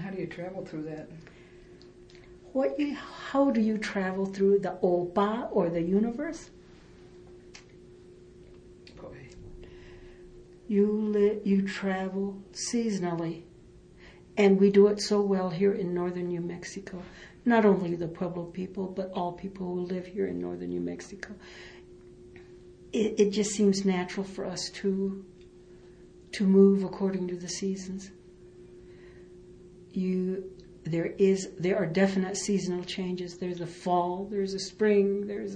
How do you travel through that? How do you travel through the Opa or the universe? Boy. You travel seasonally. And we do it so well here in northern New Mexico. Not only the Pueblo people, but all people who live here in northern New Mexico. It just seems natural for us to move according to the seasons. There are definite seasonal changes. There's a fall, there's a spring, there's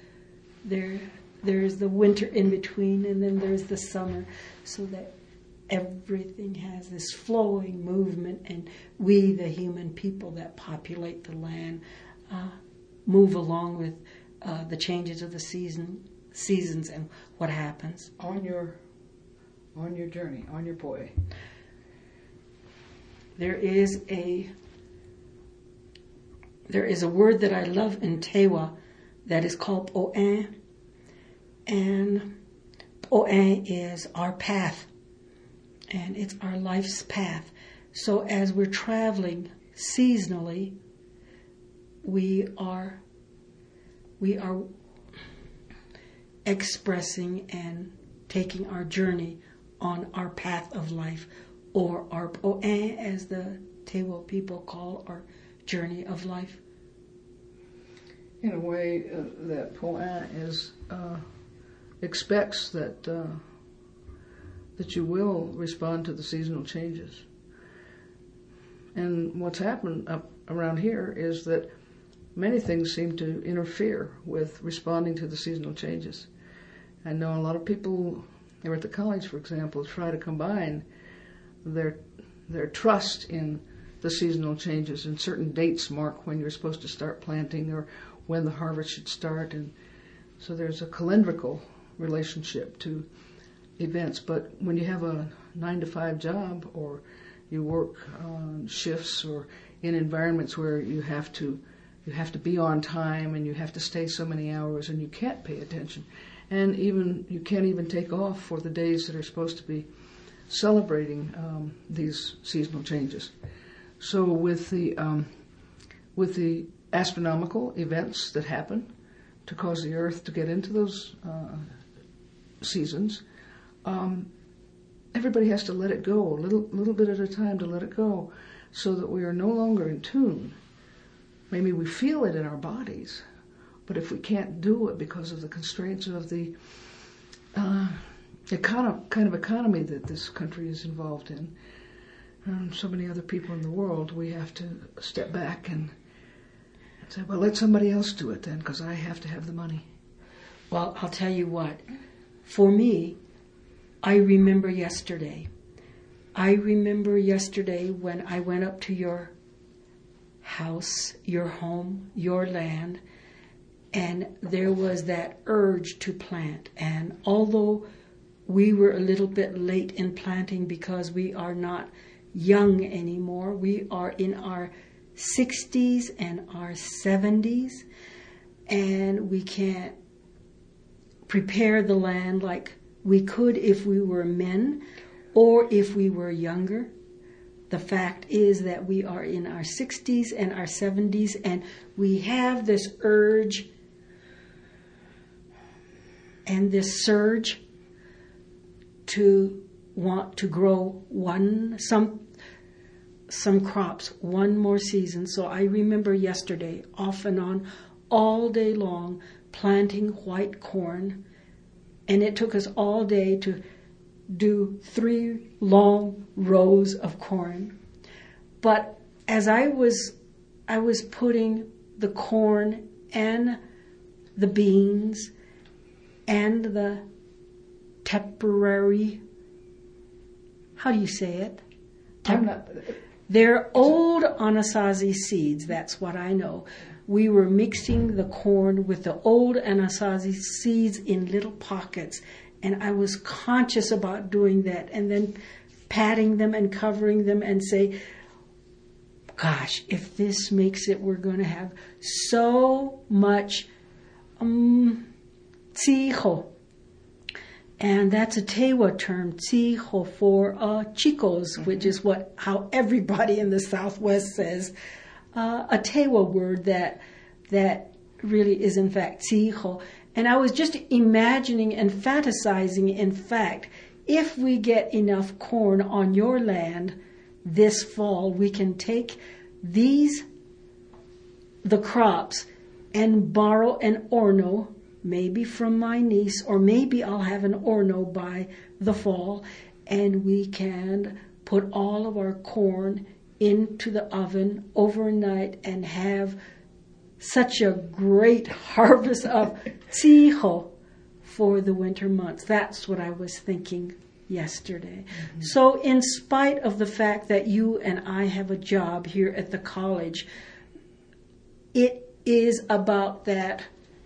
the winter in between, and then there's the summer, so that everything has this flowing movement, and we, the human people that populate the land, move along with the changes of the seasons and what happens. On your journey, on your boy. There is a word that I love in Tewa that is called Po'en, and Po'en is our path, and it's our life's path. So as we're traveling seasonally, we are expressing and taking our journey on our path of life, or our Po'en, as the Tewa people call our journey of life. In a way, that Po'en is expects that you will respond to the seasonal changes. And what's happened up around here is that many things seem to interfere with responding to the seasonal changes. I know a lot of people here at the college, for example, try to combine their trust in the seasonal changes, and certain dates mark when you're supposed to start planting or when the harvest should start, and so there's a calendrical relationship to events. But when you have a 9-to-5 job, or you work on shifts, or in environments where you have to be on time and you have to stay so many hours, and you can't pay attention, and even you can't even take off for the days that are supposed to be celebrating these seasonal changes. So with the astronomical events that happen to cause the Earth to get into those seasons, everybody has to let it go, a little bit at a time, to let it go, so that we are no longer in tune. Maybe we feel it in our bodies, but if we can't do it because of the constraints of the kind of economy that this country is involved in, and so many other people in the world, we have to step back and say, well, let somebody else do it then, because I have to have the money. Well, I'll tell you what. For me, I remember yesterday when I went up to your house, your home, your land, and there was that urge to plant. And although we were a little bit late in planting because we are not young anymore, we are in our 60s and our 70s, and we can't prepare the land like we could if we were men or if we were younger. The fact is that we are in our 60s and our 70s, and we have this urge and this surge to want to grow some crops one more season. So I remember yesterday, off and on, all day long, planting white corn, and it took us all day to do 3 long rows of corn. But as I was putting the corn and the beans and the temporary, how do you say it? They're old Anasazi seeds, that's what I know. We were mixing the corn with the old Anasazi seeds in little pockets, and I was conscious about doing that, and then patting them and covering them and say, gosh, if this makes it, we're going to have so much tzijo. And that's a Tewa term, Tsiho, for chicos, which is how everybody in the Southwest says. A Tewa word that really is in fact Tsiho. And I was just imagining and fantasizing, in fact, if we get enough corn on your land this fall, we can take the crops and borrow an orno, maybe from my niece, or maybe I'll have an orno by the fall, and we can put all of our corn into the oven overnight and have such a great harvest of tsiho for the winter months. That's what I was thinking yesterday. Mm-hmm. So in spite of the fact that you and I have a job here at the college, it is about that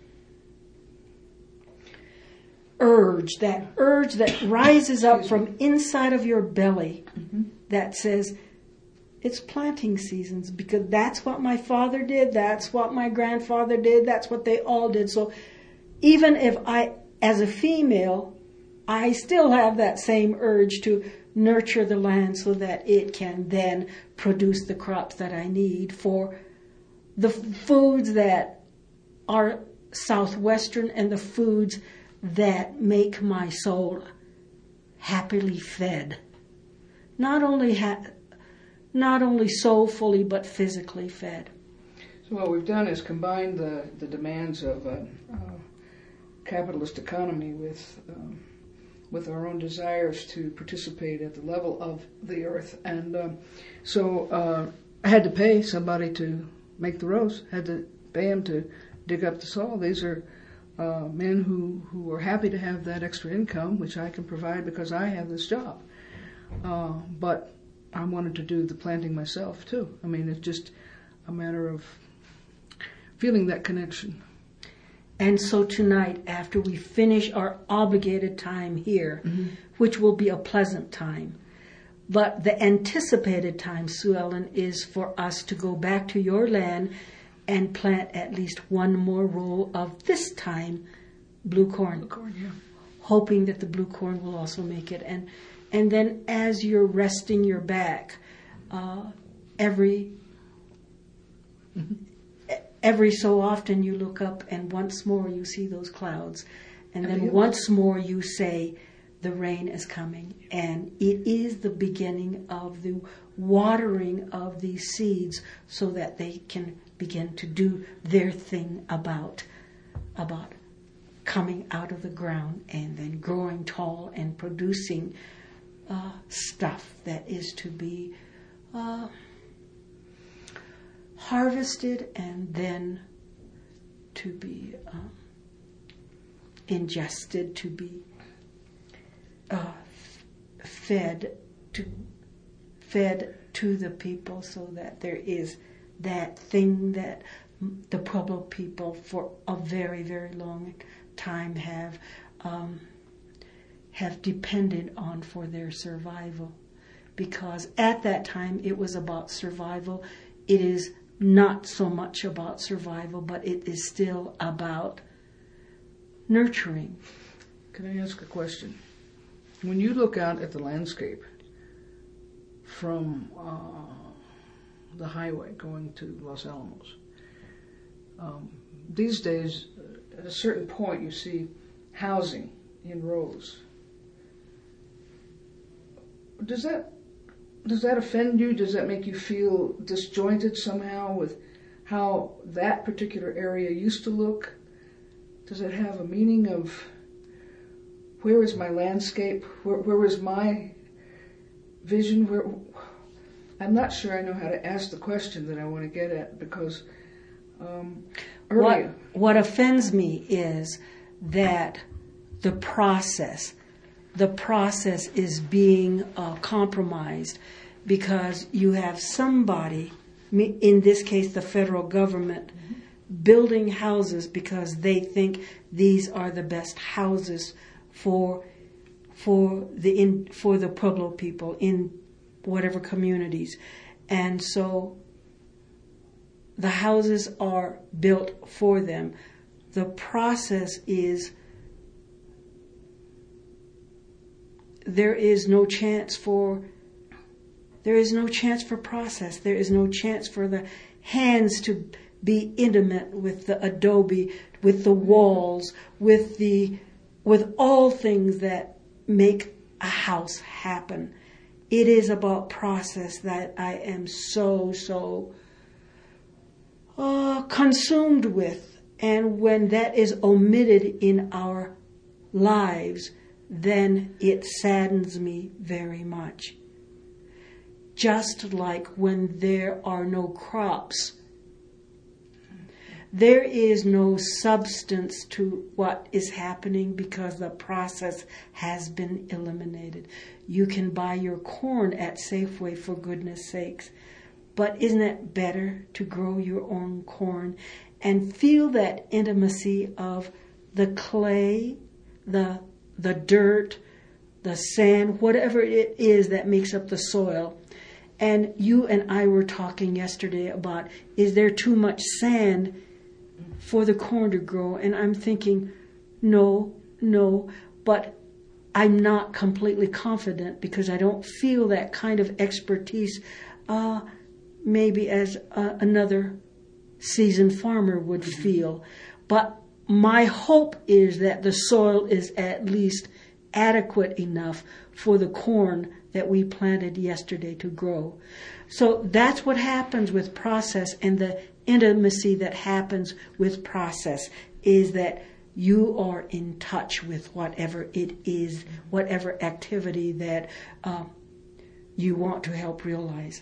urge that rises up from inside of your belly, that says, it's planting seasons, because that's what my father did, that's what my grandfather did, that's what they all did. So even if I, as a female, I still have that same urge to nurture the land so that it can then produce the crops that I need for the foods that are Southwestern and the foods that make my soul happily fed. Not only soulfully, but physically fed. So what we've done is combined the demands of a capitalist economy with our own desires to participate at the level of the earth. And so I had to pay somebody to make the rows, had to pay him to dig up the soil. These are men who are happy to have that extra income, which I can provide because I have this job. But I wanted to do the planting myself too. I mean, it's just a matter of feeling that connection. And so tonight, after we finish our obligated time here, which will be a pleasant time, but the anticipated time, Sue Ellen, is for us to go back to your land and plant at least one more row of, this time, blue corn. Blue corn, yeah. Hoping that the blue corn will also make it. And then as you're resting your back, every so often you look up and once more you see those clouds. And then once more you say, the rain is coming. And it is the beginning of the watering of these seeds so that they can begin to do their thing about coming out of the ground and then growing tall and producing stuff that is to be harvested and then to be ingested, to be fed to the people, so that there is that thing that the Pueblo people for a very, very long time have depended on for their survival. Because at that time it was about survival. It is not so much about survival, but it is still about nurturing. Can I ask a question? When you look out at the landscape from the highway going to Los Alamos, these days, at a certain point, you see housing in rows. Does that offend you? Does that make you feel disjointed somehow with how that particular area used to look? Does it have a meaning of where is my landscape? Where is my vision? I'm not sure I know how to ask the question that I want to get at, because earlier... What offends me is that the process is being compromised, because you have somebody, in this case the federal government, building houses because they think these are the best houses for the Pueblo people in whatever communities. And so the houses are built for them. The process is there is no chance for process. There is no chance for the hands to be intimate with the adobe, with the walls, with all things that make a house happen. It is about process that I am so consumed with. And when that is omitted in our lives, then it saddens me very much. Just like when there are no crops, there is no substance to what is happening because the process has been eliminated. You can buy your corn at Safeway, for goodness sakes, but isn't it better to grow your own corn and feel that intimacy of the clay, the dirt, the sand, whatever it is that makes up the soil? And you and I were talking yesterday about, is there too much sand for the corn to grow? And I'm thinking, no, but I'm not completely confident because I don't feel that kind of expertise maybe as another seasoned farmer would feel. But my hope is that the soil is at least adequate enough for the corn that we planted yesterday to grow. So that's what happens with process, and the intimacy that happens with process is that you are in touch with whatever it is, whatever activity that you want to help realize.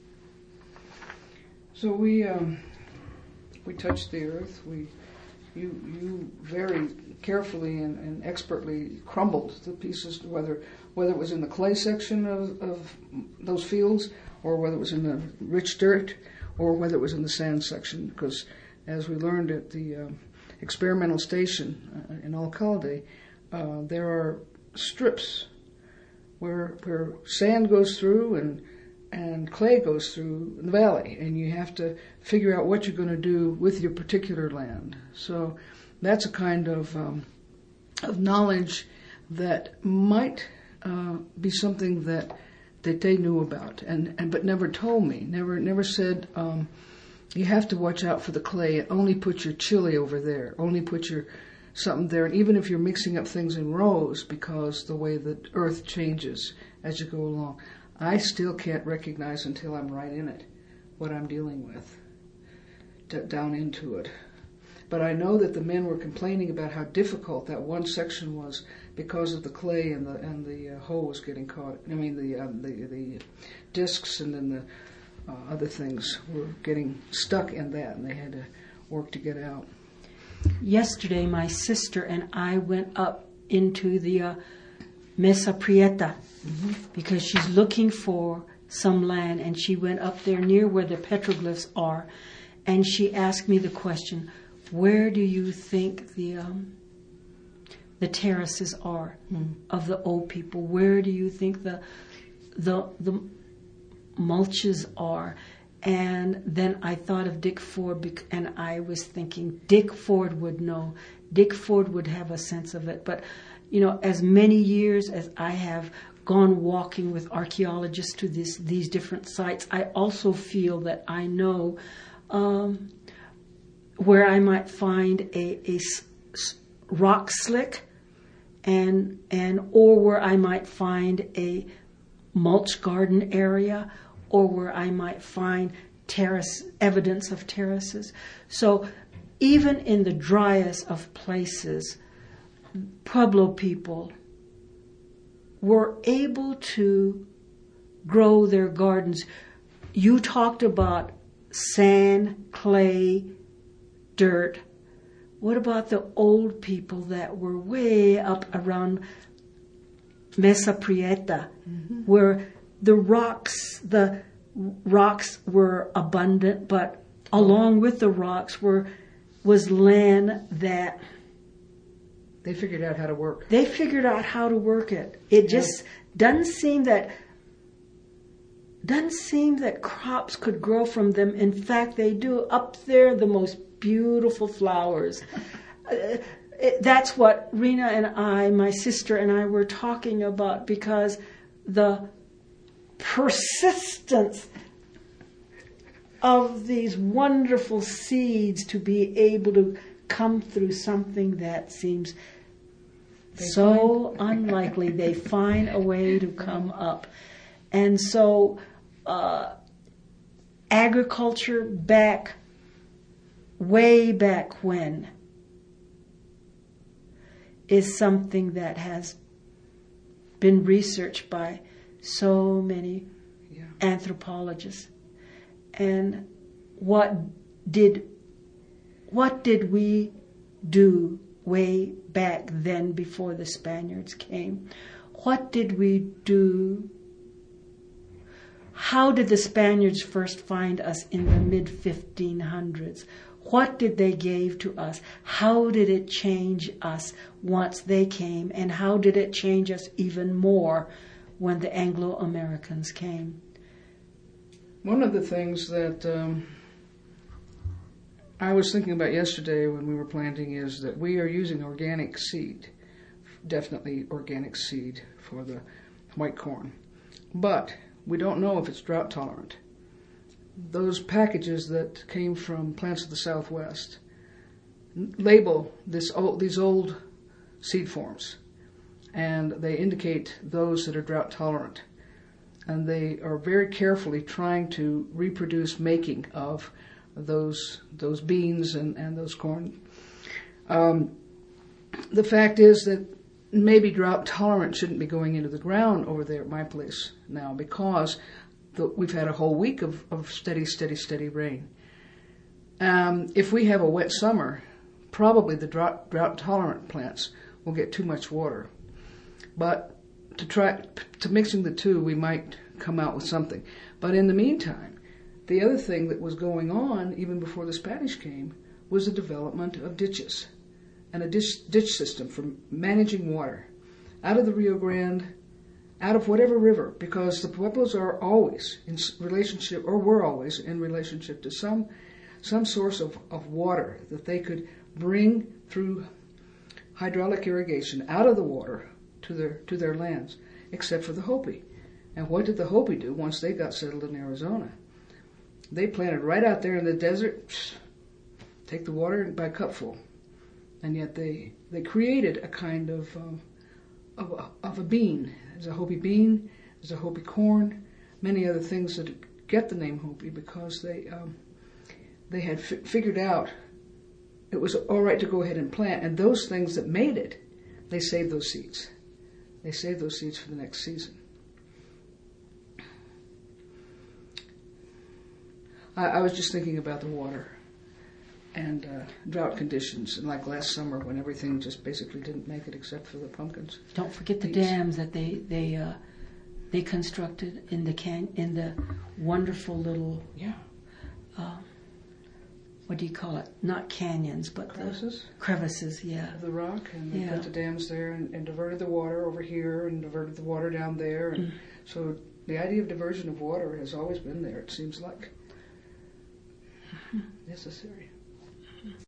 So we touched the earth. You very carefully and expertly crumbled the pieces, whether it was in the clay section of those fields, or whether it was in the rich dirt, or whether it was in the sand section. Because as we learned at the experimental station in Alcalde, there are strips where sand goes through and clay goes through the valley, and you have to figure out what you're going to do with your particular land. So that's a kind of knowledge that might be something that they knew about, but never told me. Never said, you have to watch out for the clay. Only put your chili over there. Only put your something there. And even if you're mixing up things in rows, because the way the earth changes as you go along, I still can't recognize until I'm right in it what I'm dealing with, down into it. But I know that the men were complaining about how difficult that one section was because of the clay and the hoe was getting caught. I mean, the discs and then the other things were getting stuck in that, and they had to work to get out. Yesterday, my sister and I went up into the Mesa Prieta because she's looking for some land, and she went up there near where the petroglyphs are, and she asked me the question, where do you think the terraces are of the old people? Where do you think the mulches are? And then I thought of Dick Ford, and I was thinking Dick Ford would know. Dick Ford would have a sense of it. But, as many years as I have gone walking with archaeologists to these different sites, I also feel that I know where I might find a rock slick and or where I might find a mulch garden area, or where I might find evidence of terraces. So even in the driest of places, Pueblo people were able to grow their gardens. You talked about sand, clay, dirt. What about the old people that were way up around Mesa Prieta, where the rocks were abundant, but along with the rocks was land that they figured out how to work. They figured out how to work it. It just doesn't seem that crops could grow from them. In fact, they do. Up there, the most beautiful flowers. that's what Rena and I, my sister and I, were talking about, because the persistence of these wonderful seeds to be able to come through something that seems so unlikely, they find a way to come up. And so agriculture way back when, is something that has been researched by so many anthropologists. And what did we do way back then before the Spaniards came? What did we do? How did the Spaniards first find us in the mid-1500s? What did they give to us? How did it change us once they came? And how did it change us even more when the Anglo-Americans came? One of the things that I was thinking about yesterday when we were planting is that we are using organic seed, definitely organic seed for the white corn. But we don't know if it's drought tolerant. Those packages that came from Plants of the Southwest label these old seed forms, and they indicate those that are drought tolerant. And they are very carefully trying to reproduce making of those beans and those corn. The fact is that maybe drought tolerant shouldn't be going into the ground over there at my place now, because we've had a whole week of steady rain. If we have a wet summer, probably the drought tolerant plants will get too much water. But to mixing the two, we might come out with something. But in the meantime, the other thing that was going on even before the Spanish came was the development of ditches and a ditch system for managing water out of the Rio Grande, out of whatever river, because the Pueblos are always in relationship, or were always in relationship to some source of water that they could bring through hydraulic irrigation out of the water to their lands, except for the Hopi. And what did the Hopi do once they got settled in Arizona? They planted right out there in the desert, take the water by cupful. And yet they created a kind of a bean. There's a Hopi bean, there's a Hopi corn, many other things that get the name Hopi, because they had figured out it was all right to go ahead and plant. And those things that made it, they saved those seeds. They saved those seeds for the next season. I was just thinking about the water and drought conditions, and like last summer when everything just basically didn't make it except for the pumpkins. Don't forget the dams that they constructed in the wonderful little what do you call it? Not canyons, but crevices, of the rock, and they put the dams there and diverted the water over here and diverted the water down there, and so the idea of diversion of water has always been there. It seems like necessary.